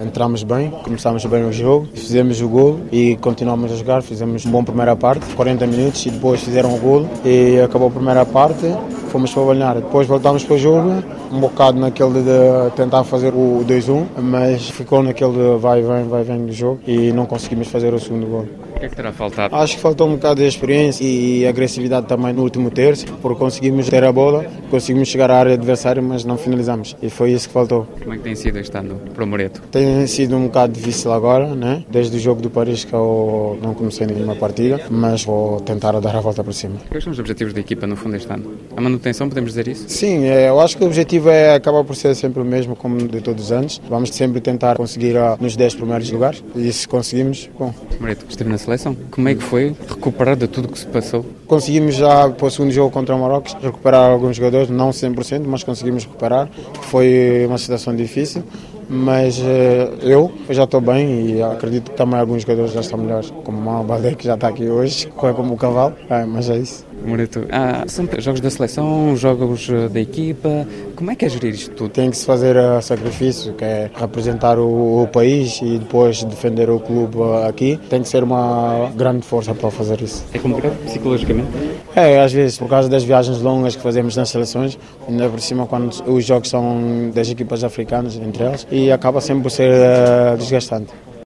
entramos bem, começámos bem o jogo, fizemos o gol e continuamos a jogar, fizemos uma boa primeira parte, 40 minutos, e depois fizeram o gol e acabou a primeira parte, fomos para banhar. Depois voltámos para o jogo, um bocado naquele de tentar fazer o 2-1, mas ficou naquele de vai vem do jogo e não conseguimos fazer o segundo gol. O que é que terá faltado? Acho que faltou um bocado de experiência e agressividade também no último terço, porque conseguimos ter a bola, conseguimos chegar à área adversária, mas não finalizamos. E foi isso que faltou. Como é que tem sido este ano para o Moreto? Tem sido um bocado difícil agora, né? Desde o jogo do Paris que eu não comecei nenhuma partida, mas vou tentar dar a volta por cima. Quais são os objetivos da equipa no fundo este ano? A manutenção, podemos dizer isso? Sim, eu acho que o objetivo acabar por ser sempre o mesmo como de todos os anos. Vamos sempre tentar conseguir nos 10 primeiros lugares e se conseguimos, bom. Moreto, esteve na seleção. Como é que foi recuperar de tudo o que se passou? Conseguimos já para o segundo jogo contra o Marrocos recuperar alguns jogadores, não 100%, mas conseguimos recuperar. Foi uma situação difícil, mas eu já estou bem e acredito que também alguns jogadores já estão melhores, como o Malbalé, que já está aqui hoje, corre como o cavalo, mas é isso. Moreto, são jogos da seleção, jogos da equipa, como é que é gerir isto tudo? Tem que se fazer sacrifício, que é representar o país e depois defender o clube aqui. Tem que ser uma grande força para fazer isso. É complicado psicologicamente? Às vezes, por causa das viagens longas que fazemos nas seleções, ainda por cima quando os jogos são das equipas africanas, entre elas, e acaba sempre por ser desgastante.